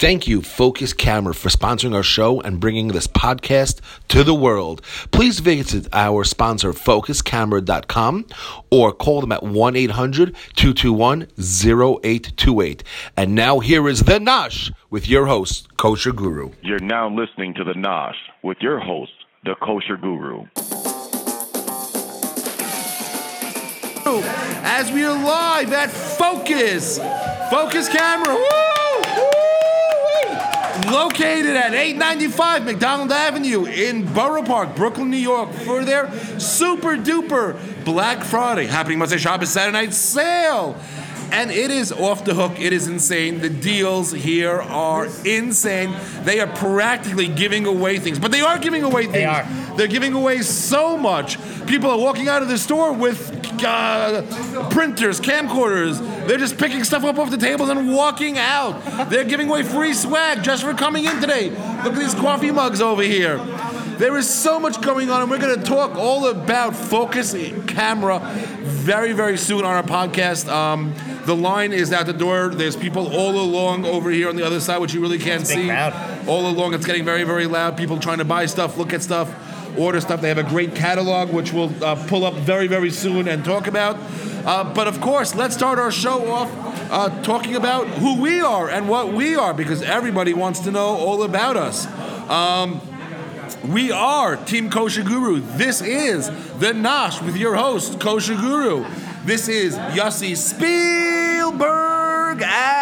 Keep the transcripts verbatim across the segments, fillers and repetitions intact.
Thank you, Focus Camera, for sponsoring our show and bringing this podcast to the world. Please visit our sponsor, focus camera dot com, or call them at one eight hundred two two one zero eight two eight. And now here is The Nosh with your host, Kosher Guru. You're now listening to The Nosh with your host, the Kosher Guru. As we are live at Focus, Focus Camera, woo! Located at eight ninety-five McDonald Avenue in Borough Park, Brooklyn, New York, for their super duper Black Friday, happening Motzei Shabbos Saturday night sale. And it is off the hook. It is insane. The deals here are insane. They are practically giving away things. But they are giving away things. They are. They're giving away so much. People are walking out of the store with uh, printers, camcorders. They're just picking stuff up off the tables and walking out. They're giving away free swag just for coming in today. Look at these coffee mugs over here. There is so much going on, and we're going to talk all about Focus Camera very, very soon on our podcast. Um, the line is out the door. There's people all along over here on the other side, which you really can't It's a see. big crowd. All along, it's getting very, very loud. People trying to buy stuff, look at stuff, order stuff. They have a great catalog, which we'll uh, pull up very, very soon and talk about. Uh, but of course, let's start our show off uh, talking about who we are and what we are, because everybody wants to know all about us. Um, we are Team Kosher Guru. This is The Nosh with your host, Kosher Guru. This is Yossi Spielberg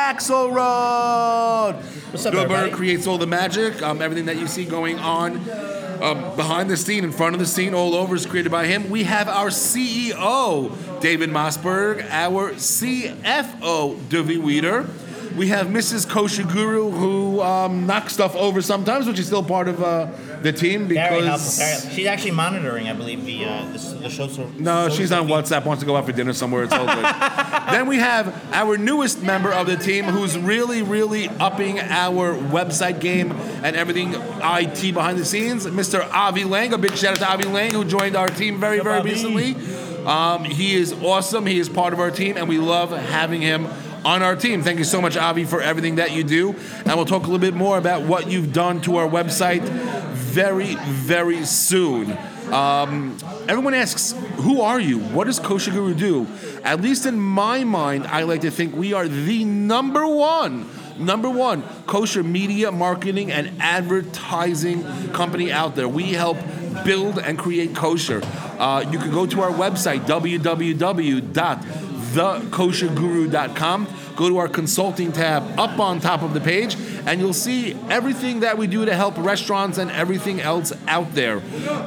Axelrod. What's up, Spielberg everybody? creates all the magic, um, everything that you see going on um, behind the scene, in front of the scene, all over is created by him. We have our C E O, David Mossberg, our C F O, Dovi Weeder. We have Missus Kosher Guru, who um, knocks stuff over sometimes, which is still part of uh, the team. Because Very helpful. Very helpful. She's actually monitoring, I believe, the uh, the, the show. So, No, so she's on WhatsApp, wants to go out for dinner somewhere. It's all good. Then we have our newest member of the team, who's really, really upping our website game and everything I T behind the scenes, Mister Avi Lang. A big shout out to Avi Lang, who joined our team very, very recently. Um, he is awesome. He is part of our team, and we love having him on our team. Thank you so much, Avi, for everything that you do. And we'll talk a little bit more about what you've done to our website very, very soon. Um, everyone asks, who are you? What does Kosher Guru do? At least in my mind, I like to think we are the number one, number one kosher media marketing and advertising company out there. We help build and create kosher. Uh, you can go to our website, w w w dot the kosher guru dot com. Go to our consulting tab up on top of the page, and you'll see everything that we do to help restaurants and everything else out there.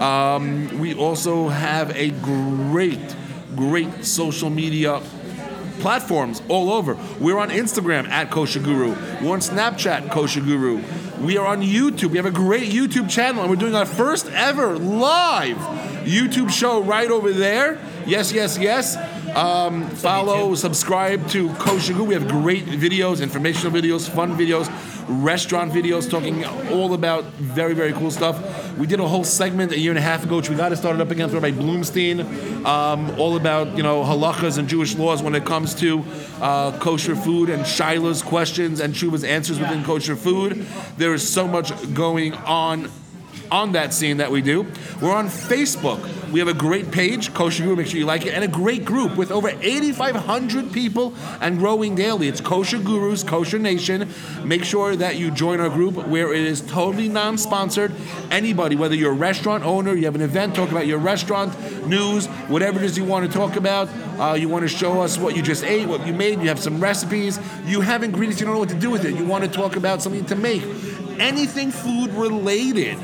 Um, we also have a great, great social media platforms all over. We're on Instagram at Kosher Guru. We're on Snapchat, Kosher Guru. We are on YouTube. We have a great YouTube channel, and we're doing our first ever live YouTube show right over there. Yes, yes, yes. Um, follow, subscribe to Kosher Guru. We have great videos, informational videos, fun videos, restaurant videos, talking all about very, very cool stuff. We did a whole segment a year and a half ago, which we got to start it up again, by Bloomstein, um, all about, you know, halachas and Jewish laws when it comes to uh, kosher food, and Shiloh's questions and Shuva's answers within kosher food. There is so much going on on that scene that we do. We're on Facebook. We have a great page, Kosher Guru, make sure you like it, and a great group with over eighty-five hundred people and growing daily. It's Kosher Gurus, Kosher Nation. Make sure that you join our group, where it is totally non-sponsored. Anybody, whether you're a restaurant owner, you have an event, talk about your restaurant, news, whatever it is you want to talk about, uh, you want to show us what you just ate, what you made, you have some recipes, you have ingredients, you don't know what to do with it, you want to talk about something to make, anything food related.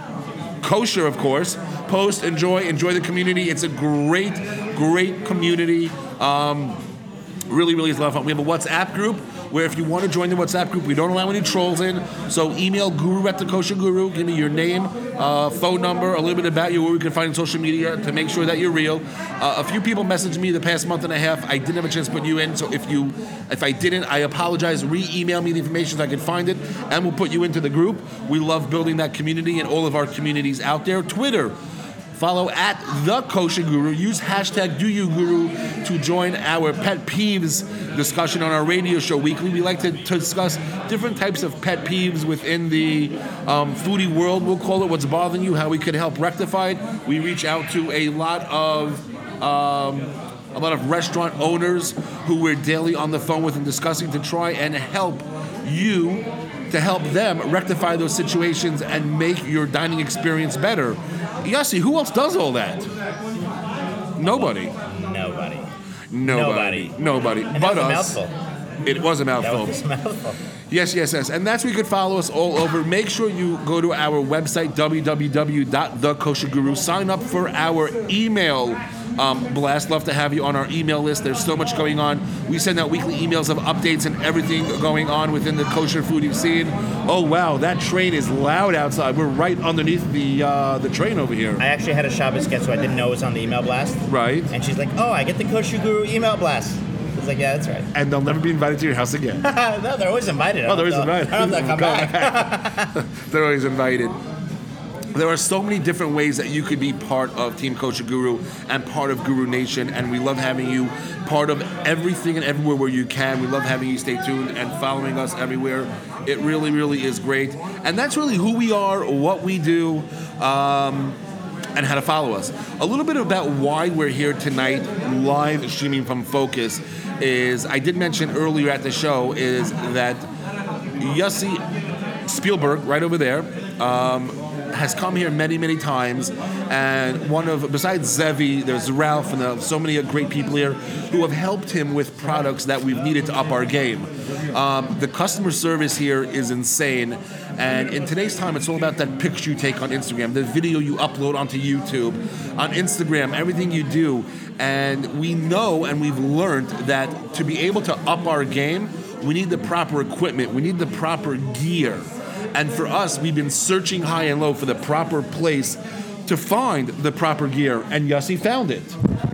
Kosher, of course. Post, enjoy, enjoy the community. It's a great, great community. Um, really, really is a lot of fun. We have a WhatsApp group where if you want to join the WhatsApp group, we don't allow any trolls in. So email guru at the Kosher Guru. Give me your name, uh, phone number, a little bit about you, where we can find on social media to make sure that you're real. Uh, a few people messaged me the past month and a half. I didn't have a chance to put you in. So if you, if I didn't, I apologize. Re-email me the information so I can find it, and we'll put you into the group. We love building that community and all of our communities out there. Twitter, Follow at The Kosher Guru. Use hashtag DoYouGuru to join our pet peeves discussion on our radio show weekly. We like to, to discuss different types of pet peeves within the um, foodie world. We'll call it what's bothering you, how we could help rectify it. We reach out to a lot of um, a lot of restaurant owners who we're daily on the phone with and discussing to try and help you, to help them rectify those situations and make your dining experience better. Yossi, who else does all that? Nobody. Nobody. Nobody. Nobody. And But that was us. a mouthful. It was a That mouthful. was a mouthful. Yes, yes, yes. And that's where you could follow us all over. Make sure you go to our website, w w w dot the kosher guru. Sign up for our email um, blast. Love to have you on our email list. There's so much going on. We send out weekly emails of updates and everything going on within the kosher foodie scene. Oh, wow, that train is loud outside. We're right underneath the uh, the train over here. I actually had a Shabbos guest who I didn't know was on the email blast. Right. And she's like, oh, I get the Kosher Guru email blast. I was like, yeah, that's right. And they'll never be invited to your house again. No, they're always invited. Oh, they're always I don't know- invited. I don't know if they'll come back. They're always invited. There are so many different ways that you could be part of Team Kosher Guru and part of Guru Nation, and we love having you part of everything and everywhere where you can. We love having you stay tuned and following us everywhere. It really, really is great. And that's really who we are, what we do, um, and how to follow us. A little bit about why we're here tonight, live streaming from Focus, is I did mention earlier at the show is that Yossi Spielberg, right over there, um, has come here many, many times, and one of, besides Zevi, there's Ralph, and uh, so many great people here who have helped him with products that we've needed to up our game. Um, the customer service here is insane, and in today's time, it's all about that picture you take on Instagram, the video you upload onto YouTube, on Instagram, everything you do, and we know and we've learned that to be able to up our game, we need the proper equipment, we need the proper gear. And for us, we've been searching high and low for the proper place to find the proper gear, and Yossi found it.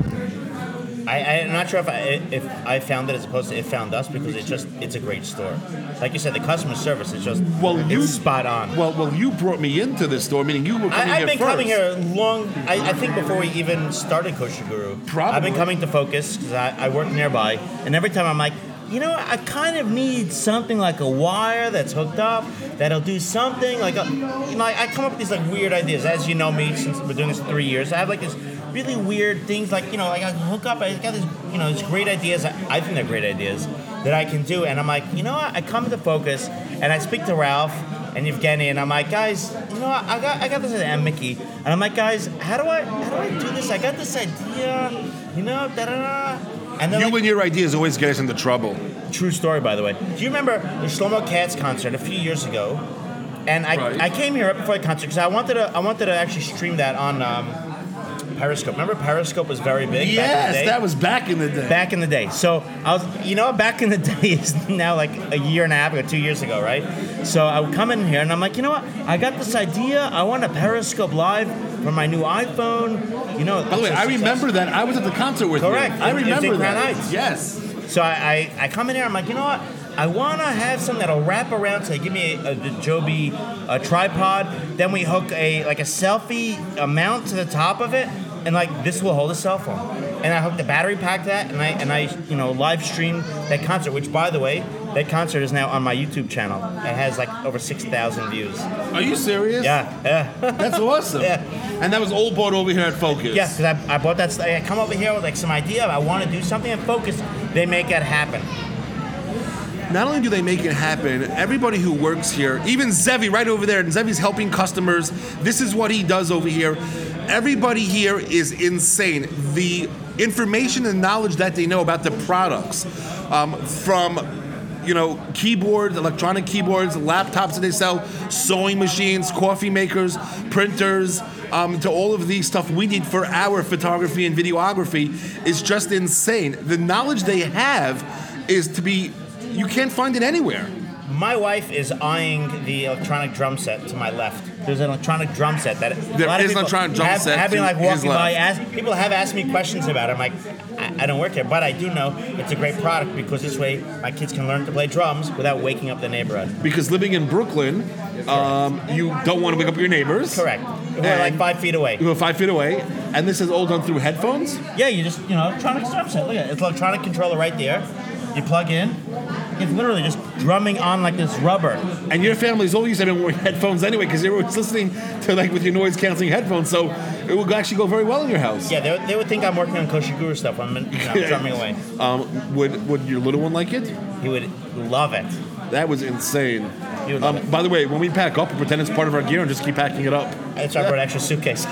I, I'm not sure if I, if I found it as opposed to it found us, because it's just it's a great store. Like you said, the customer service is just Well, it's you spot on. Well, well, you brought me into this store, meaning you were coming I, I've here been first. coming here long. I, I think before we even started Kosher Guru. Probably. I've been coming to Focus because I, I work nearby, and every time I'm like, you know, I kind of need something like a wire that's hooked up that'll do something like a, you know, I, I come up with these like weird ideas. As you know me, since we're doing this for three years, I have like this really weird things like, you know, like I hook up. I got this, you know, these great ideas. I, I think they're great ideas that I can do, and I'm like, you know what? I come to Focus and I speak to Ralph and Evgeny, and I'm like, guys, you know, what? I got I got this idea, and Mickey, and I'm like, guys, how do I how do I do this? I got this idea, you know, da da da. And then You like, and your ideas always get us into trouble. true story, by the way. Do you remember the Shlomo Katz concert a few years ago? And I, Right. I came here right before the concert because I wanted to I wanted to actually stream that on um, Periscope. Remember Periscope was very big back in the Yes, day? that was back in the day. Back in the day. So I was, you know, back in the day is now like a year and a half ago, two years ago, right? So I would come in here and I'm like, you know what? I got this idea. I want to Periscope live for my new iPhone. You know. By the way, I remember that. I was at the concert with Correct. you. I It was remember in Crown that. Heights. Yes. So I, I, I come in here. I'm like, you know what? I want to have something that'll wrap around. So they give me a, a, the Joby a tripod. Then we hook a like a selfie a mount to the top of it, and like this will hold a cell phone. And I hooked the battery pack to that, and I and I you know live streamed that concert. Which, by the way, that concert is now on my YouTube channel. It has like over six thousand views. Are you serious? Yeah, yeah. That's awesome. Yeah. And that was old board over here at Focus. Yeah, because I, I bought that. I come over here with like some idea. I want to do something and Focus. They make it happen. Not only do they make it happen, everybody who works here, even Zevi right over there, and Zevi's helping customers. This is what he does over here. Everybody here is insane. The information and knowledge that they know about the products, um, from you know keyboards, electronic keyboards, laptops that they sell, sewing machines, coffee makers, printers, um, to all of the stuff we need for our photography and videography is just insane. The knowledge they have is to be. You can't find it anywhere. My wife is eyeing the electronic drum set to my left. There's an electronic drum set that There a lot of is an people electronic drum have, set have been to like his walking by. left. Ask, people have asked me questions about it. I'm like, I, I don't work here, but I do know it's a great product because this way my kids can learn to play drums without waking up the neighborhood. Because living in Brooklyn, um, you don't want to wake up your neighbors. Correct. We're like And- five feet away. You're five feet away, and this is all done through headphones. Yeah, you just, you know, electronic drum set. Look at it. It's an electronic controller right there. You plug in. It's literally just drumming on like this rubber. And your family's always been wearing headphones anyway, because they were listening to like with your noise canceling headphones, so it would actually go very well in your house. Yeah, they, would- they would think I'm working on Kosher Guru stuff when I'm, you know, drumming away. Um, would would your little one like it? He would love it. That was insane. He would love Um, it. by the way, when we pack up, we pretend it's part of our gear and just keep packing it up. That's why I brought an extra suitcase.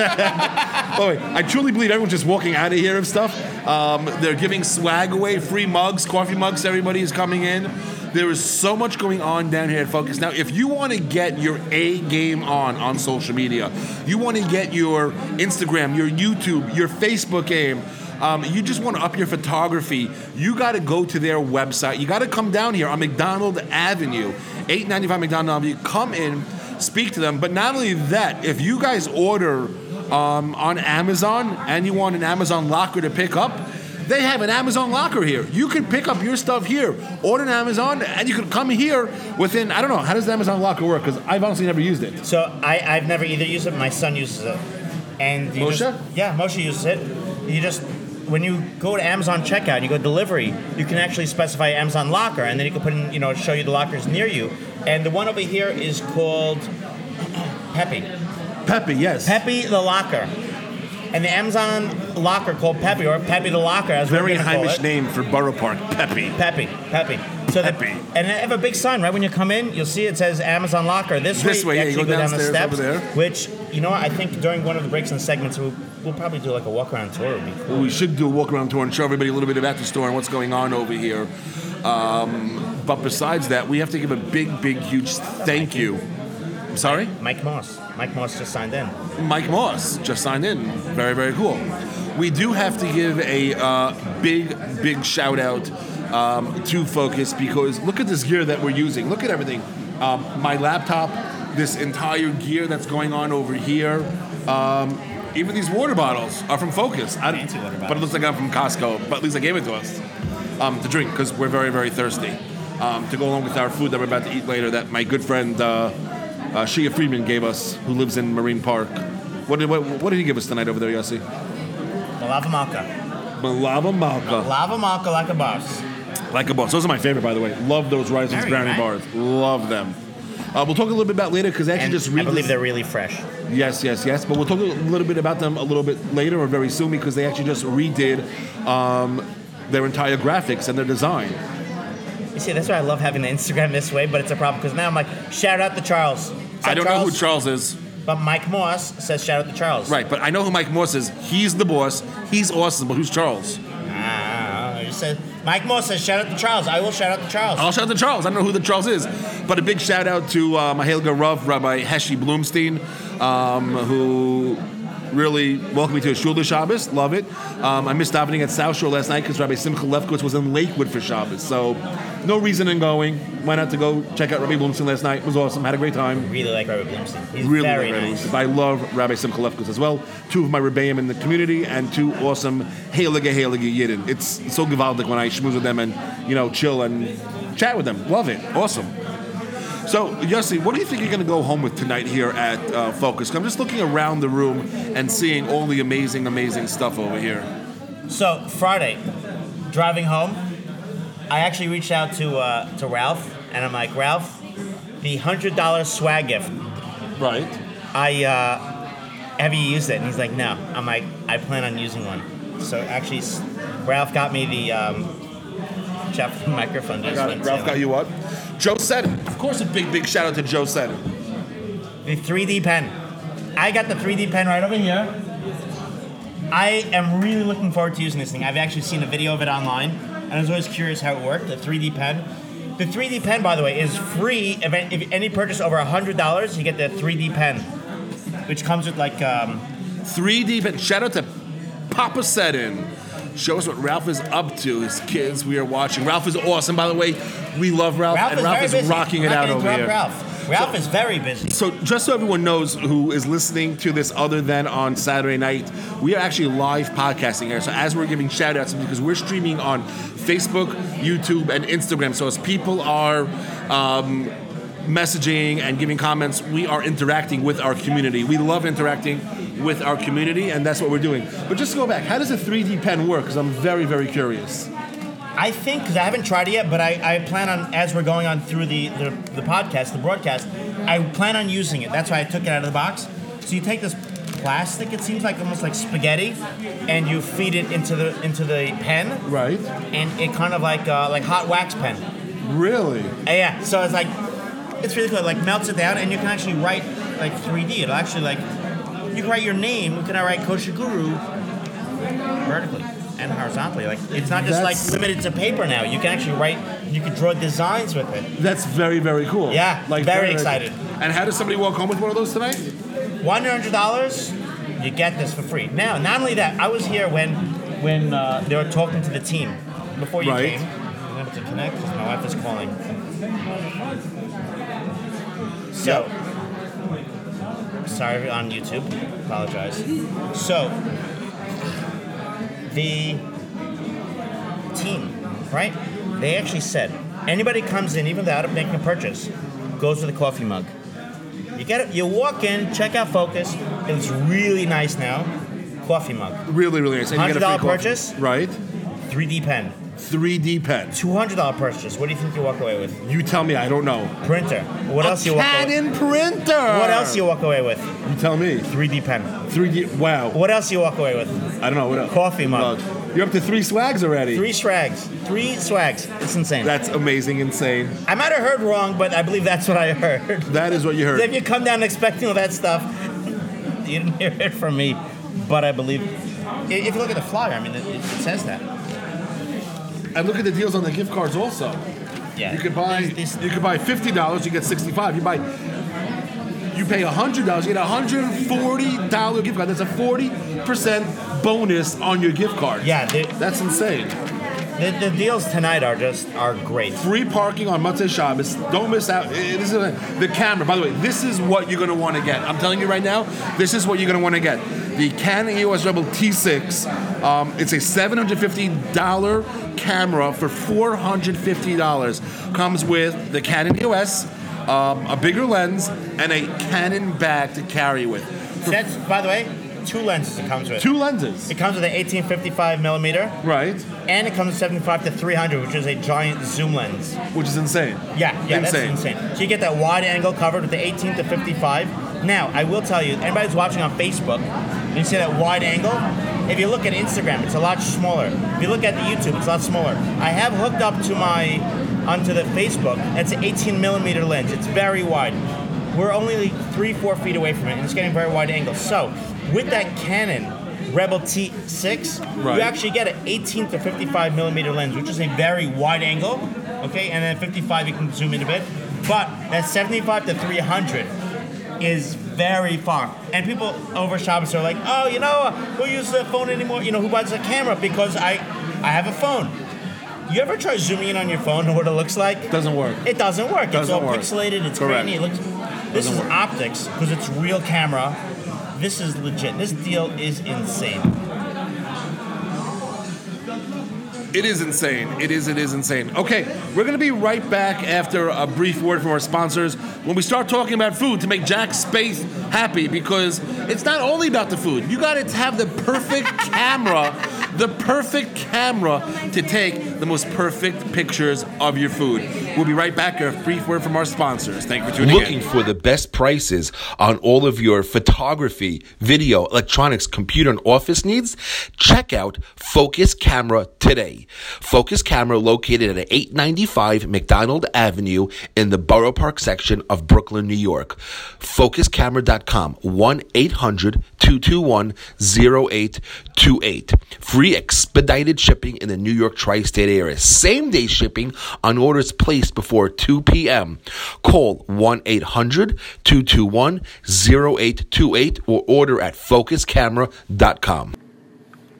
By the way, I truly believe everyone's just walking out of here of stuff. Um, they're giving swag away, free mugs, coffee mugs. Everybody is coming in. There is so much going on down here at Focus. Now, if you want to get your A game on on social media, you want to get your Instagram, your YouTube, your Facebook game, um, you just want to up your photography, you got to go to their website. You got to come down here on McDonald Avenue, eight ninety-five McDonald Avenue. Come in, speak to them. But not only that, if you guys order um, on Amazon and you want an Amazon locker to pick up, they have an Amazon locker here. You can pick up your stuff here, order on Amazon, and you can come here within, I don't know, how does the Amazon locker work? Because I've honestly never used it. So I, I've never either used it. My son uses it. And you Moshe? Just, yeah, Moshe uses it. You just, when you go to Amazon checkout, you go delivery, you can actually specify Amazon locker, and then you can put in, you know, show you the lockers near you. And the one over here is called Peppy. Peppy, yes. Peppy the Locker. And the Amazon locker called Peppy, or Peppy the Locker, as Very we're going to call Heimish it. name for Borough Park, Peppy. Peppy, Peppy. So the- Peppy. and they have a big sign right when you come in. You'll see it says Amazon Locker. This, This way, yeah, you actually go down the downstairs steps. over there. Which, you know what, I think during one of the breaks and segments, we'll, we'll probably do like a walk around tour. It would be cool. We should do a walk around tour and show everybody a little bit about the store and what's going on over here. Um, but besides that, we have to give a big, big, huge thank you. I'm sorry? Mike Moss. Mike Moss just signed in. Mike Moss just signed in. Very, very cool. We do have to give a uh, big, big shout out um, to Focus, because look at this gear that we're using. Look at everything. Um, my laptop, this entire gear that's going on over here. Um, even these water bottles are from Focus. I, Fancy water But it looks like I'm from Costco. But at least they gave it to us um, to drink, because we're very, very thirsty. Um, to go along with our food that we're about to eat later, that my good friend uh, uh, Shia Friedman gave us, who lives in Marine Park. What did what, what did he give us tonight over there, Yossi? Lava Malka. Malava Malka. Lava Malka like a boss. Like a boss. Those are my favorite, by the way. Love those Risings Very brownie nice. bars. Love them. Uh, we'll talk a little bit about later, because I actually And just I read believe this- they're really fresh. Yes, yes, yes. But we'll talk a little bit about them a little bit later or very soon, because they actually just redid um, their entire graphics and their design. You see, that's why I love having the Instagram this way, but it's a problem because now I'm like, shout out to Charles. What's I up, don't know who Charles is. But Mike Moss says shout out to Charles. Right, but I know who Mike Moss is. He's the boss. He's awesome, but who's Charles? Ah, you said Mike Moss says shout out to Charles. I will shout out to Charles. I'll shout out to Charles. I don't know who the Charles is. But a big shout out to uh, Mahelga Rav, Rabbi Heshi Bloomstein, um, who really welcomed me to a Shul to Shabbos. Love it. Um, I missed davening at South Shore last night because Rabbi Simcha Lefkowitz was in Lakewood for Shabbos. So no reason in going. Went out to go check out Rabbi Bloomstein last night. It was awesome. Had a great time. Really like Robert Bloomstein. He's Really very like Rabbi nice. Bloomstein. I love Rabbi Simcha Lefkowitz as well. Two of my Rebbeim in the community and two awesome Heilige Heilige Yidden. It's so gewaldic when I schmooze with them and, you know, chill and chat with them. Love it. Awesome. So, Yossi, what do you think you're going to go home with tonight here at uh, Focus? I'm just looking around the room and seeing all the amazing, amazing stuff over here. So Friday, driving home, I actually reached out to uh, to Ralph, and I'm like, Ralph, the hundred dollar swag gift. Right. I uh, have you used it? And he's like, no. I'm like, I plan on using one. So actually, s- Ralph got me the um, Jeff microphone. Just Got it. went Ralph to- got you what? Joe Seddon. Of course, a big, big shout out to Joe Seddon. The three D pen. I got the three D pen right over here. I am really looking forward to using this thing. I've actually seen a video of it online, and I was always curious how it worked, the three D pen. The three D pen, by the way, is free. If, if any purchase over one hundred dollars, you get the three D pen, which comes with like... Um, three D, but shout out to Papa Seddon. show us what Ralph is up to. His kids, we are watching. Ralph is awesome, by the way. We love Ralph, Ralph and is Ralph very is busy. rocking I'm it not out gonna over interrupt here. Ralph. Ralph So- is very busy. So just so everyone knows who is listening to this other than on Saturday night, we are actually live podcasting here. So as we're giving shout outs, because we're streaming on Facebook, YouTube, and Instagram. So as people are um, messaging and giving comments, we are interacting with our community. We love interacting with our community, and that's what we're doing. But just to go back, how does a three D pen work? Because I'm very, very curious. I think, because I haven't tried it yet, but I, I plan on, as we're going on through the, the, the podcast, the broadcast, I plan on using it. That's why I took it out of the box. So you take this plastic, it seems like almost like spaghetti, and you feed it into the into the pen, Right. and it kind of like uh, like hot wax pen. Really? Uh, yeah, so it's like, it's really cool. It like melts it down, and you can actually write like three D. It'll actually like, you can write your name, you can write Kosher Guru vertically and horizontally. Like, it's not just That's- like limited to paper now. You can actually write, you can draw designs with it. That's very, very cool. Yeah, very excited. And how does somebody walk home with one of those tonight? one hundred dollars, you get this for free. Now, not only that, I was here when when uh, they were talking to the team before you Right. came. I'm able to connect because my wife is calling. So, sorry on YouTube. Apologize. So, the team, right? They actually said anybody comes in, even without making a purchase, goes with a coffee mug. You get it. You walk in, check out Focus. It's really nice now. Coffee mug, Really, really nice. And you get a free one hundred dollars coffee. purchase? Right. three D pen, three D pen. two hundred dollars purchase. What do you think you walk away with? You tell me. I don't know. Printer. What else you walk away? Canon printer. What else you walk away with? You tell me. three D pen. three D. Wow. What else you walk away with? I don't know. What else? Coffee mug. Mug. You're up to three swags already. Three swags. Three swags. It's insane. That's amazing, insane. I might have heard wrong, but I believe that's what I heard. That is what you heard. If you come down expecting all that stuff, you didn't hear it from me. But I believe, if you look at the flyer, I mean, it, it says that. And look at the deals on the gift cards also. Yeah. You could buy These- these- you could buy fifty dollars, you get sixty-five. You buy you pay hundred dollars, you get a hundred and forty dollar gift card. That's a forty percent bonus on your gift card. Yeah, the, That's insane. the, the deals tonight are just are great. Free parking on Motzei Shabbos. Don't miss out. Eh, This is a, the camera. By the way, this is what you're going to want to get. I'm telling you right now, this is what you're going to want to get. The Canon E O S Rebel T six. Um, it's a seven hundred fifty dollars camera for four hundred fifty dollars. Comes with the Canon E O S, um, a bigger lens, and a Canon bag to carry with. That's, by the way, two lenses it comes with. Two lenses. It comes with an eighteen fifty-five millimeter, Right. and it comes with seventy-five to three hundred, which is a giant zoom lens. Which is insane. Yeah, yeah, Insane. that's insane. So you get that wide angle covered with the eighteen to fifty-five. Now, I will tell you, anybody who's watching on Facebook, and you see that wide angle, if you look at Instagram, it's a lot smaller. If you look at the YouTube, it's a lot smaller. I have hooked up to my, onto the Facebook, it's an eighteen millimeter lens. It's very wide. We're only like three, four feet away from it, and it's getting very wide angle. So, with that Canon Rebel T six, Right. you actually get an eighteen to fifty-five millimeter lens, which is a very wide angle, okay? And then fifty-five, you can zoom in a bit. But that seventy-five to three hundred is very far. And people over Shabbos are like, oh, you know, who uses the phone anymore? You know, who buys a camera? Because I, I have a phone. You ever try zooming in on your phone and what it looks like? Doesn't work. It doesn't work. it's Doesn't all work. pixelated. It's Correct. grainy. It looks. This is optics because it's real camera. This is legit. This deal is insane. It is insane. It is, it is insane. Okay, we're going to be right back after a brief word from our sponsors when we start talking about food to make Jack Space happy, because it's not only about the food. You got to have the perfect camera, the perfect camera to take the most perfect pictures of your food. We'll be right back after a brief word from our sponsors. Thank you for tuning Looking in. for the best prices on all of your photography, video, electronics, computer, and office needs? Check out Focus Camera today. Focus Camera located at eight ninety-five McDonald Avenue in the Borough Park section of Brooklyn, New York. focus camera dot com, one eight hundred two two one zero eight two eight. Free expedited shipping in the New York tri-state area. Same day shipping on orders placed before two p.m. Call one eight hundred two two one zero eight two eight or order at focus camera dot com.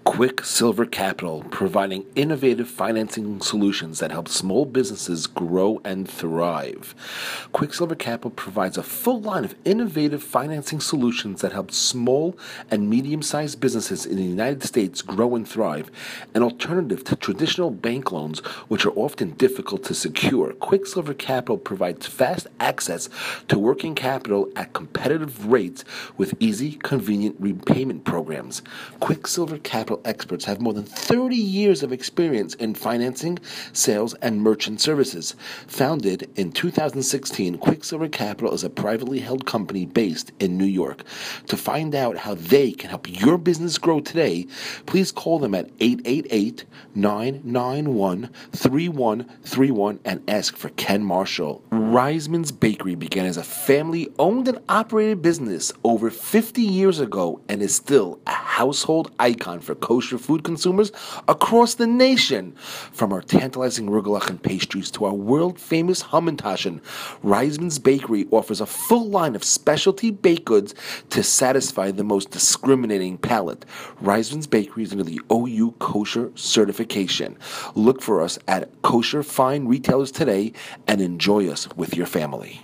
Quicksilver Capital, providing innovative financing solutions that help small businesses grow and thrive. Quicksilver Capital provides a full line of innovative financing solutions that help small and medium-sized businesses in the United States grow and thrive, an alternative to traditional bank loans, which are often difficult to secure. Quicksilver Capital provides fast access to working capital at competitive rates with easy, convenient repayment programs. Quicksilver Capital experts have more than thirty years of experience in financing, sales, and merchant services. Founded in two thousand sixteen, Quicksilver Capital is a privately held company based in New York. To find out how they can help your business grow today, please call them at eight eight eight, nine nine one, three one three one and ask for Ken Marshall. Reisman's Bakery began as a family-owned and operated business over fifty years ago and is still a household icon for kosher food consumers across the nation. From our tantalizing rugelach and pastries to our world-famous Hamantaschen, Reisman's Bakery offers a full line of specialty baked goods to satisfy the most discriminating palate. Reisman's Bakery is under the O U Kosher certification. Look for us at kosher fine retailers today and enjoy us with your family.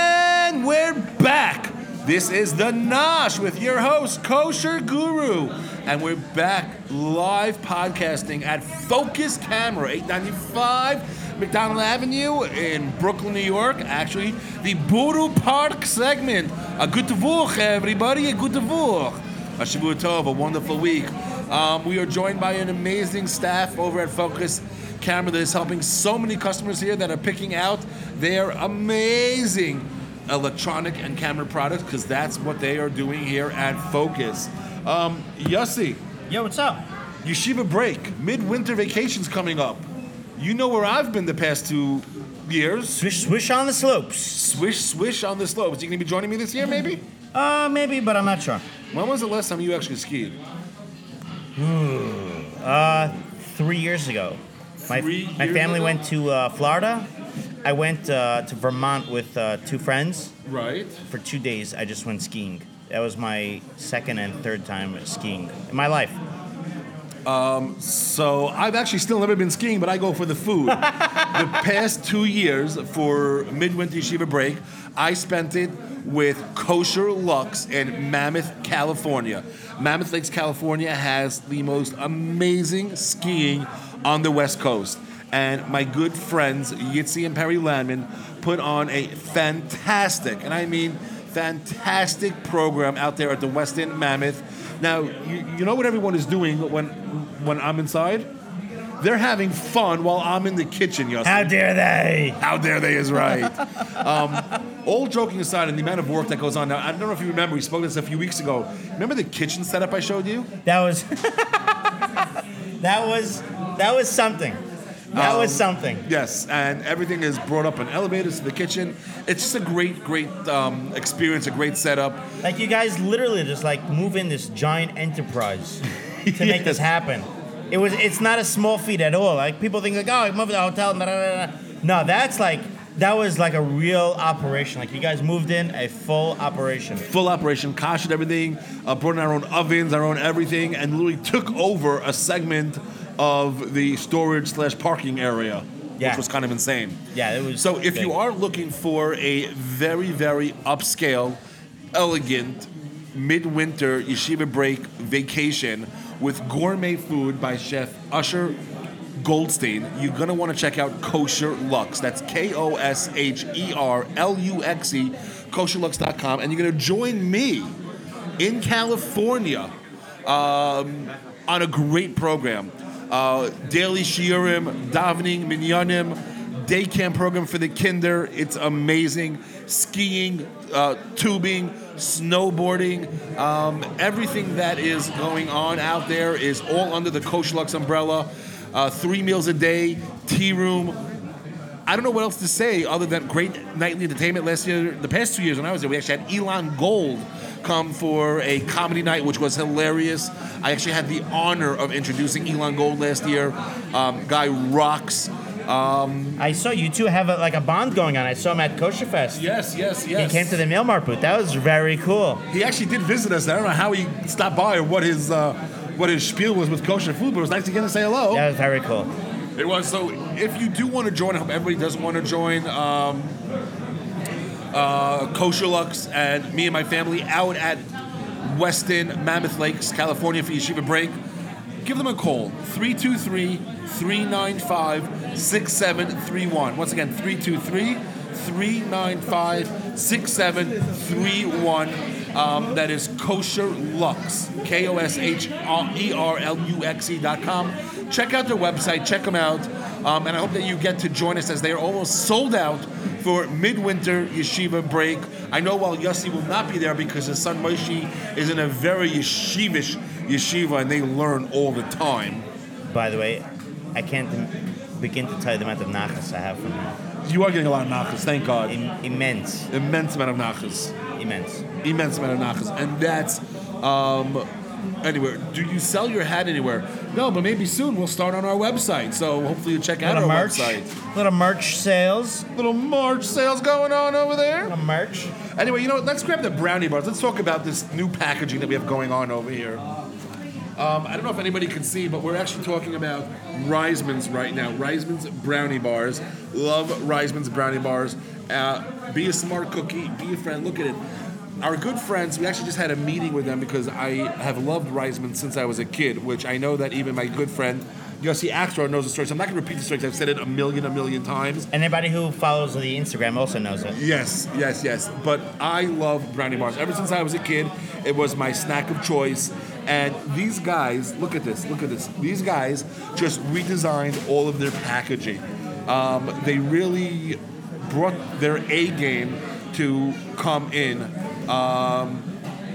And we're back. This is the Nosh with your host, Kosher Guru. And we're back live podcasting at Focus Camera, eight ninety-five McDonald Avenue in Brooklyn, New York. Actually, the Buru Park segment. A good Tavuk, everybody. A good Tavuk. A Shavua Tov, a wonderful week. Um, we are joined by an amazing staff over at Focus Camera that is helping so many customers here that are picking out their amazing electronic and camera products, because that's what they are doing here at Focus. Um, Yossi. Yo, what's up? Yeshiva break. Midwinter vacation's coming up. You know where I've been the past two years. Swish, swish on the slopes. Swish, swish on the slopes. You going to be joining me this year, maybe? Uh, maybe, but I'm not sure. When was the last time you actually skied? Uh, three years ago. My, Three my years family ago? went to uh, Florida. I went uh, to Vermont with uh, two friends. Right. For two days, I just went skiing. That was my second and third time skiing in my life. So I've actually still never been skiing, but I go for the food. The past two years for Midwinter Yeshiva break, I spent it with Kosher Lux in Mammoth, California. Mammoth Lakes, California has the most amazing skiing on the West Coast. And my good friends, Yitzi and Perry Landman, put on a fantastic, and I mean fantastic program out there at the Westin Mammoth. Now, you, you know what everyone is doing when when I'm inside? They're having fun while I'm in the kitchen, Yossi. How dare they? How dare they is right. um, all joking aside, and the amount of work that goes on now, I don't know if you remember, we spoke this a few weeks ago. Remember the kitchen setup I showed you? That was that was that was something. That Um, was something. Yes, and everything is brought up in elevators to the kitchen. It's just a great, great um, experience, a great setup. Like you guys literally just like move in this giant enterprise to make this Yes. happen. It was. It's not a small feat at all. Like people think like, oh, I moved to the hotel. Da, da, da, da. No, that's like that was like a real operation. Like you guys moved in a full operation. Full operation, kashed everything, uh, brought in our own ovens, our own everything, and literally took over a segment of the storage slash parking area, Yeah. which was kind of insane. Yeah, it was. So if big. you are looking for a very, very upscale, elegant, midwinter yeshiva break vacation with gourmet food by Chef Usher Goldstein, you're going to want to check out Kosher Lux. That's K O S H E R L U X E, kosher lux dot com. And you're going to join me in California um, on a great program. Uh, daily shiurim, davening, minyanim, day camp program for the kinder. It's amazing. Skiing, uh, tubing, snowboarding, um, everything that is going on out there is all under the Kosher Lux umbrella. Uh, three meals a day, tea room. I don't know what else to say other than great nightly entertainment. Last year, the past two years when I was there, we actually had Elon Gold come for a comedy night, which was hilarious. I actually had the honor of introducing Elon Gold last year. Um, guy rocks. Um, I saw you two have a, like a bond going on. I saw him at Kosher Fest. yes, yes, He yes. came to the Mailmart booth. That was very cool. He actually did visit us. I don't know how he stopped by or what his uh, what his spiel was with kosher food, but it was nice to get to say hello. That was very cool. It was. So if you do want to join, I hope everybody does want to join um, uh, Kosher Lux and me and my family out at Weston, Mammoth Lakes, California for Yeshiva Break. Give them a call, three two three, three nine five, six seven three one. Once again, three two three, three nine five, six seven three one. Um, that is Kosher Lux, K O S H E R L U X E dot com. Check out their website, check them out, um, and I hope that you get to join us as they are almost sold out for midwinter yeshiva break. I know while Yossi will not be there because his son Moshe is in a very yeshivish yeshiva and they learn all the time. By the way, I can't begin to tell you the amount of nachas I have from him. You are getting a lot of nachas, thank God. Im- immense. Immense amount of nachas. Immense. Immense amount of nachas. And that's, um, anywhere. Do you sell your hat anywhere? No, but maybe soon we'll start on our website. So hopefully you check out Little our merch. website. Little merch sales. Little March sales going on over there. Little merch. Anyway, you know what? Let's grab the brownie bars. Let's talk about this new packaging that we have going on over here. Um, I don't know if anybody can see, but we're actually talking about Reisman's right now. Reisman's brownie bars. Love Reisman's brownie bars. Uh, be a smart cookie. Be a friend. Look at it. Our good friends, we actually just had a meeting with them because I have loved Reisman since I was a kid, which I know that even my good friend, Yossi Axelrod, knows the story. So I'm not going to repeat the story because I've said it a million, a million times. Anybody who follows the Instagram also knows it. Yes, yes, yes. But I love brownie bars. Ever since I was a kid, it was my snack of choice. And these guys, look at this, look at this. These guys just redesigned all of their packaging. Um, they really brought their A game to come in um,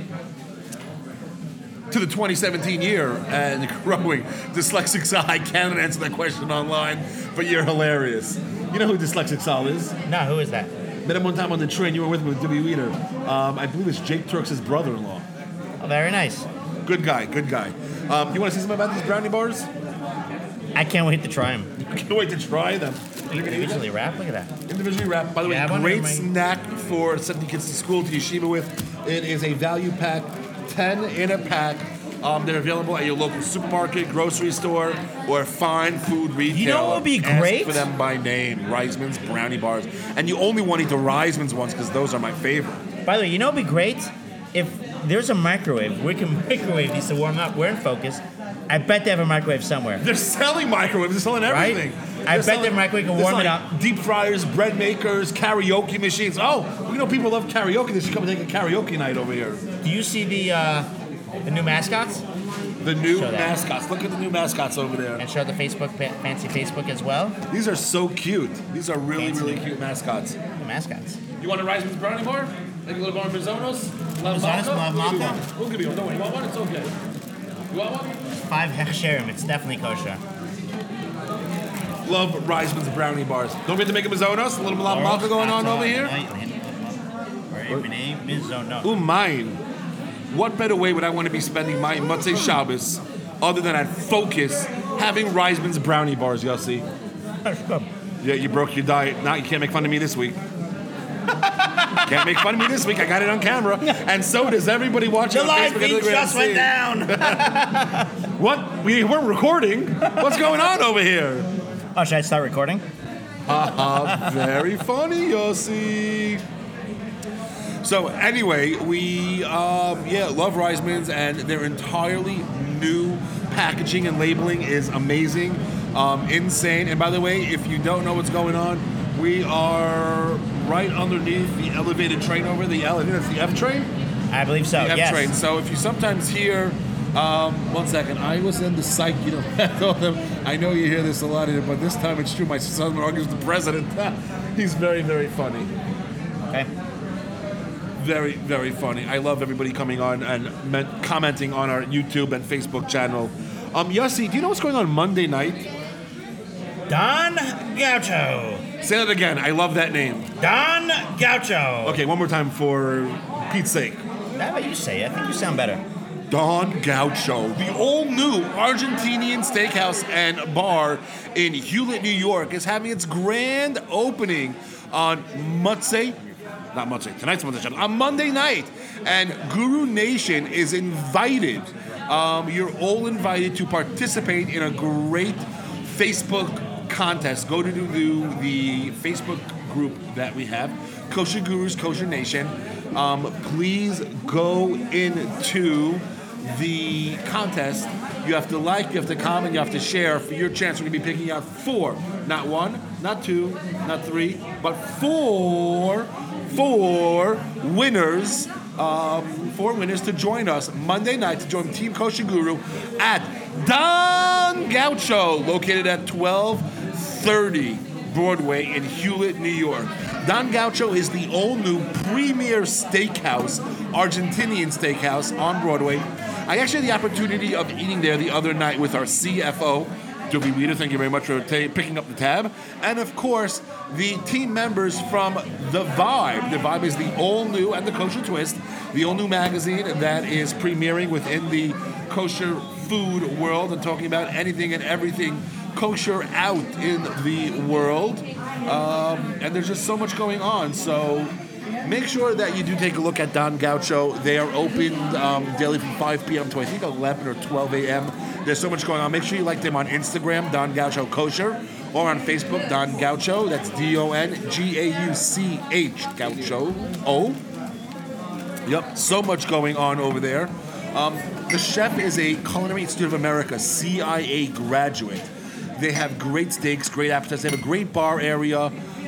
to the twenty seventeen year and growing. Dyslexic Sal, I can't answer that question online, but you're hilarious. You know who Dyslexic Sal is? No, who is that? Met him one time on the train. You were with me with W. Eater. Um, I believe it's Jake Turks' brother-in-law. Oh, very nice. Good guy, good guy. Um, you want to see something about these brownie bars? I can't wait to try them. I can't wait to try them. Individually wrapped? Look at that. Individually wrapped. By the You way, have one, great or am I- snack for sending kids to school, to yeshiva with. It is a value pack, ten in a pack. Um, they're available at your local supermarket, grocery store, or fine food retailer. You know what would be Ask great? for them by name, Reisman's brownie bars. And you only want to eat the Reisman's ones because those are my favorite. By the way, you know what would be great? If there's a microwave, we can microwave these to warm up. We're in focus. I bet they have a microwave somewhere. They're selling microwaves. They're selling Right? everything. I They're bet selling- their microwave can they're warm it selling up. Deep fryers, bread makers, karaoke machines. Oh, you know people love karaoke. They should come and take a karaoke night over here. Do you see the uh, the new mascots? The new Show that. mascots. Look at the new mascots over there. And show the Facebook, fa- fancy Facebook as well. These are so cute. These are really, Fancy. really cute mascots. The mascots. You want a Reisman's brownie bar? Like a little bar of Mizonos? Love Mizonos, Malta? love We'll give you Malta. one. We'll give you one. Don't worry. You want one? It's okay. You want one? Five hechsherim. It's definitely kosher. Love Reisman's brownie bars. Don't forget to make a Mizonos. A little Malta Malta going on over here. Ooh, mine. What better way would I want to be spending my Motzei Shabbos other than at Focus having Reisman's brownie bars, Yossi? Yeah, you broke your diet. Now you can't make fun of me this week. Can't make fun of me this week. I got it on camera. And so does everybody watching The on live Facebook. feed and Instagram just went see. down. What? We weren't recording. What's going on over here? Oh, should I start recording? Uh, very funny, Yossi. So anyway, we um, yeah love Reisman's, and their entirely new packaging and labeling is amazing, um, insane. And by the way, if you don't know what's going on, we are right underneath the elevated train over the L. I think that's the F train. I believe so. The F yes. train. So if you sometimes hear, um, one second, I was in the psych. You know, I told them, I know you hear this a lot, but this time it's true. My son argues with the president. He's very, very funny. Okay. Very, very funny. I love everybody coming on and men- commenting on our YouTube and Facebook channel. Um, Yossi, do you know what's going on Monday night? Don Gaucho. Say that again. I love that name. Don Gaucho. Okay, one more time for Pete's sake. How about you say it? I think you sound better. Don Gaucho, the all-new Argentinian steakhouse and bar in Hewlett, New York, is having its grand opening on Motzei, not Motzei, tonight's Motzei, on Monday night. And Guru Nation is invited Um, you're all invited to participate in a great Facebook contest. Go to the, the Facebook group that we have, Kosher Gurus, Kosher Nation. Um, please go into the contest. You have to like, you have to comment, you have to share. For your chance, we're going to be picking out four, not one, not two, not three, but four, four winners, um, four winners to join us Monday night, to join Team Kosher Guru at Don Gaucho, located at twelve thirty Broadway in Hewlett, New York. Don Gaucho is the all-new premier steakhouse, Argentinian steakhouse on Broadway. I actually had the opportunity of eating there the other night with our C F O, Doogie Weeder. Thank you very much for ta- picking up the tab. And, of course, the team members from The Vibe. The Vibe is the all-new, and the Kosher Twist, the all-new magazine that is premiering within the kosher food world and talking about anything and everything kosher out in the world. Um, and there's just so much going on. So make sure that you do take a look at Don Gaucho. They are open um, daily from five p.m. to I think eleven or twelve a.m. There's so much going on. Make sure you like them on Instagram, Don Gaucho Kosher, or on Facebook, Don Gaucho. That's D O N G A U C H, Gaucho. O. Yep, so much going on over there. Um, the chef is a Culinary Institute of America, C I A graduate. They have great steaks, great appetizers. They have a great bar area,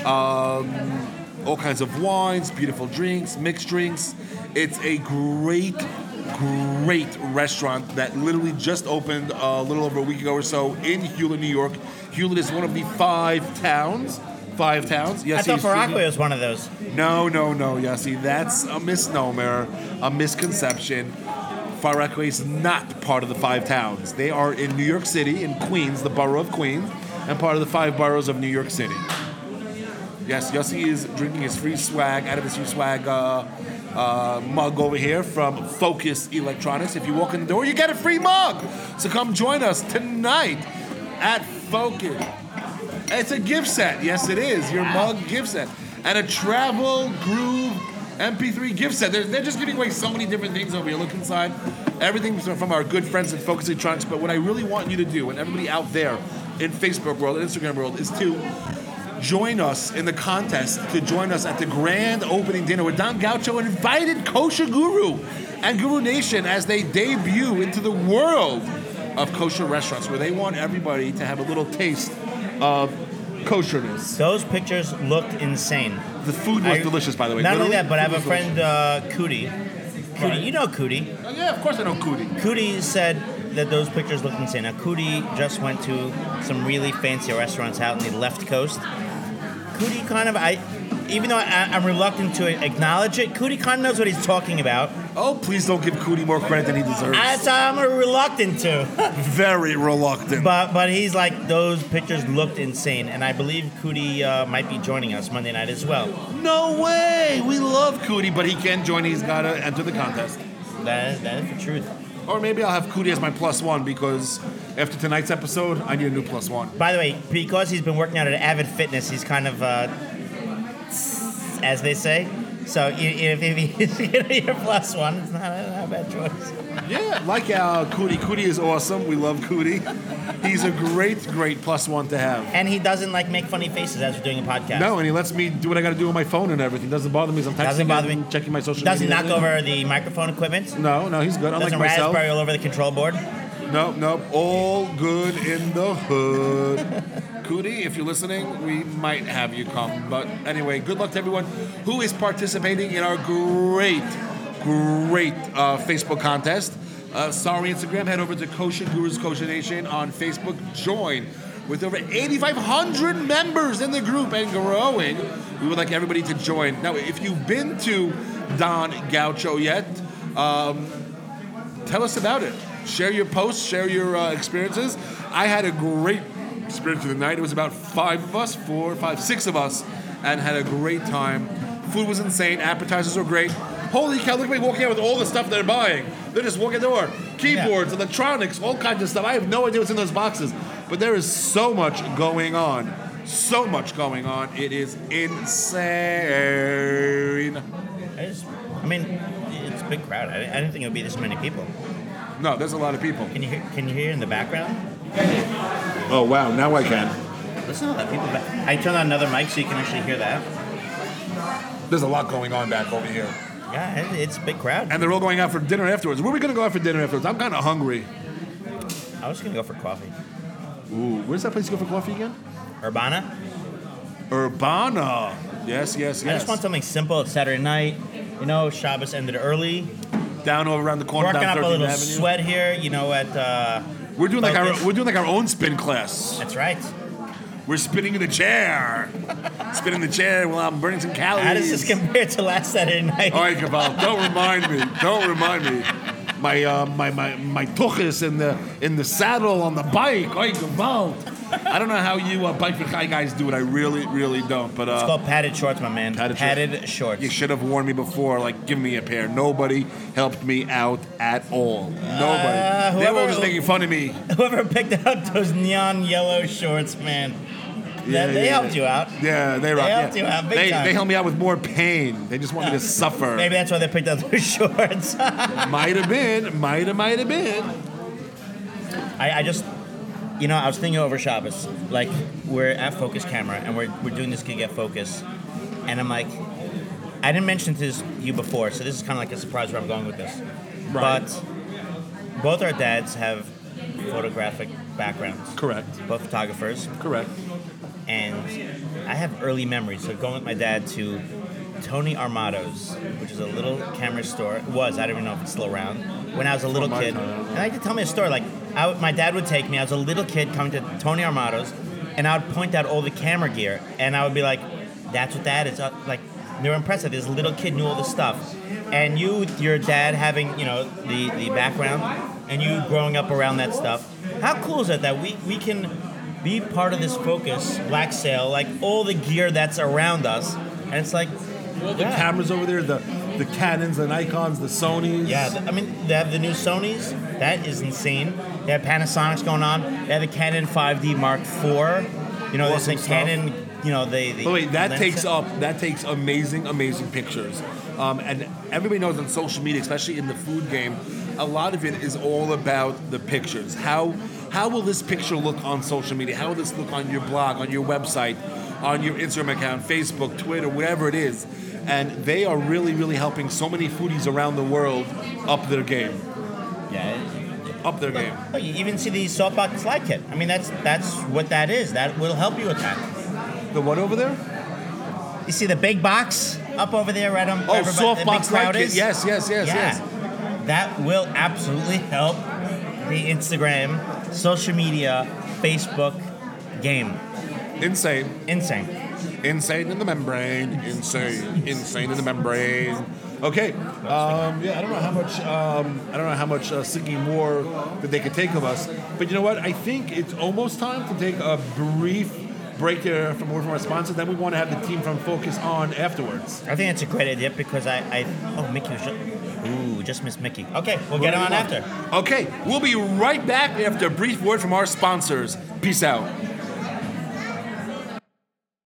um, all kinds of wines, beautiful drinks, mixed drinks. It's a great, great restaurant that literally just opened a little over a week ago or so in Hewlett, New York. Hewlett is one of the five towns. Five towns. Yes, I thought Far Rockaway was one of those. No, no, no, Yossi. That's a misnomer, a misconception. Far Rockaway is not part of the five towns. They are in New York City, in Queens, the borough of Queens, and part of the five boroughs of New York City. Yes, Yossi is drinking his free swag out of his free swag uh, uh, mug over here from Focus Electronics. If you walk in the door, you get a free mug. So come join us tonight at Focus. It's a gift set. Yes, it is. Your mug gift set. And a Travel Groove M P three gift set. They're, they're just giving away so many different things over here. Look inside. Everything from our good friends at Focus Electronics. But what I really want you to do, and everybody out there in Facebook world and Instagram world, is to join us in the contest, to join us at the grand opening dinner with Don Gaucho and invited Kosher Guru and Guru Nation as they debut into the world of kosher restaurants, where they want everybody to have a little taste of kosherness. Those pictures looked insane. The food was I, delicious, by the way. Not Literally, only that, but I have a friend, delicious. uh, Cootie. Cootie, right. You know Cootie. Oh, yeah, of course I know Cootie. Cootie said that those pictures looked insane. Now, Cootie just went to some really fancy restaurants out in the left coast. Cootie kind of, I, even though I, I'm reluctant to acknowledge it, Cootie kind of knows what he's talking about. Oh, please don't give Cootie more credit than he deserves. That's I'm reluctant to. Very reluctant. But but he's like, those pictures looked insane, and I believe Cootie uh, might be joining us Monday night as well. No way! We love Cootie, but he can't join. He's got to enter the contest. That is, that is the truth. Or maybe I'll have Cootie as my plus one, because after tonight's episode, I need a new plus one. By the way, because he's been working out at Avid Fitness, he's kind of, uh, as they say. So if, if he's going to be your plus one, it's not a, not a bad choice. Yeah, like uh, Cootie. Cootie is awesome. We love Cootie. He's a great, great plus one to have. And he doesn't like make funny faces as we're doing a podcast. No, and he lets me do what I got to do on my phone and everything. Doesn't bother me as I'm texting Doesn't bother him, me. checking my social Doesn't media. Doesn't knock over the microphone equipment. No, no, he's good. Unlike Doesn't myself. raspberry all over the control board. Nope, nope. All good in the hood. Cootie, if you're listening, we might have you come. But anyway, good luck to everyone who is participating in our great, great uh, Facebook contest. Uh, sorry, Instagram. Head over to Kosher Gurus Kosher Nation on Facebook. Join with over eighty-five hundred members in the group and growing. We would like everybody to join. Now, if you've been to Don Gaucho yet, um, tell us about it. Share your posts, share your uh, experiences. I had a great experience of the night. It was about five of us, four, five, six of us, and had a great time. Food was insane. Appetizers were great. Holy cow, look at me walking out with all the stuff they're buying. They're just walking the door. Keyboards, yeah. Electronics, all kinds of stuff. I have no idea what's in those boxes. But there is so much going on. So much going on. It is insane. I, just, I mean, it's a big crowd. I, I didn't think it would be this many people. No, there's a lot of people. Can you hear, can you hear in the background? Oh, wow. Now I can. Listen to all that people. Back. I turned on another mic so you can actually hear that. There's a lot going on back over here. Yeah, it's a big crowd. And they're all going out for dinner afterwards. Where are we going to go out for dinner afterwards? I'm kind of hungry. I was going to go for coffee. Ooh, where's that place you go for coffee again? Urbana? Urbana. Yes, yes, yes. I just want something simple. It's Saturday night. You know, Shabbos ended early. Down over around the corner. Working down up a little Avenue. sweat here, you know, at uh, We're doing like our Focus. we're doing like our own spin class. That's right. We're spinning in the chair. Spinning the chair while I'm burning some calories. How does this compare to last Saturday night? All right, Kaval, don't remind me. Don't remind me. My uh, my my my tuchus in the in the saddle on the bike. All right, Kaval. I don't know how you uh, bike for Chai guys do it. I really, really don't. But uh, It's called padded shorts, my man. Padded Padded, shorts. shorts. You should have warned me before. Like, give me a pair. Nobody helped me out at all. Nobody. Uh, they were all whoever- just making fun of me. Whoever picked out those neon yellow shorts, man, Yeah, that, they yeah, helped yeah. you out. Yeah, they rock. helped yeah. you out big they, time. they helped me out with more pain. They just want me to suffer. Maybe that's why they picked out those shorts. Might have been. Might have. Might have been. I, I just, you know, I was thinking over Shabbos. Like, we're at Focus Camera, and we're, we're doing this gig at Focus. And I'm like, I didn't mention this to you before, so this is kind of like a surprise where I'm going with this. Right. But both our dads have photographic backgrounds. Correct. Both photographers. Correct. And I have early memories of going with my dad to Tony Armato's, which is a little camera store. It was, I don't even know if it's still around. When I was a little my kid. time. And I like to tell me a story. Like, I would- my dad would take me, I was a little kid coming to Tony Armato's, and I would point out all the camera gear, and I would be like, that's what that is. Uh, Like, they were impressed that this little kid knew all this stuff. And you, with your dad having, you know, the, the background, and you growing up around that stuff, how cool is it that we, we can be part of this Focus, Black Sail, like all the gear that's around us, and it's like, All the yeah. cameras over there, the the Canons, the Nikons, the Sonys. Yeah, th- I mean, they have the new Sonys. That is insane. They have Panasonics going on. They have the Canon five D Mark four. You know, there's Awesome the stuff. Canon, you know, the... the But wait, that lens takes set. up that takes amazing, amazing pictures. Um, and everybody knows on social media, especially in the food game, a lot of it is all about the pictures. How how will this picture look on social media? How will this look on your blog, on your website, on your Instagram account, Facebook, Twitter, whatever it is? And they are really, really helping so many foodies around the world up their game. Yeah. Up their game. Oh, you even see the softbox slide kit. I mean, that's that's what that is. That will help you with that. The what over there? You see the big box up over there, right on Oh, where everybody- the big softbox crowd slide kit. is? Yes, yes, yes, yeah. yes. That will absolutely help the Instagram, social media, Facebook game. Insane. Insane. Insane in the membrane. Insane. Insane in the membrane. Okay. Um, yeah, I don't know how much. Um, I don't know how much uh, singing more that they could take of us. But you know what? I think it's almost time to take a brief break there from one from our sponsors. Then we want to have the team from Focus on afterwards. I think that's a great idea because I, I oh Mickey was just, ooh just missed Mickey. Okay, we'll get him on after. Okay, we'll be right back after a brief word from our sponsors. Peace out.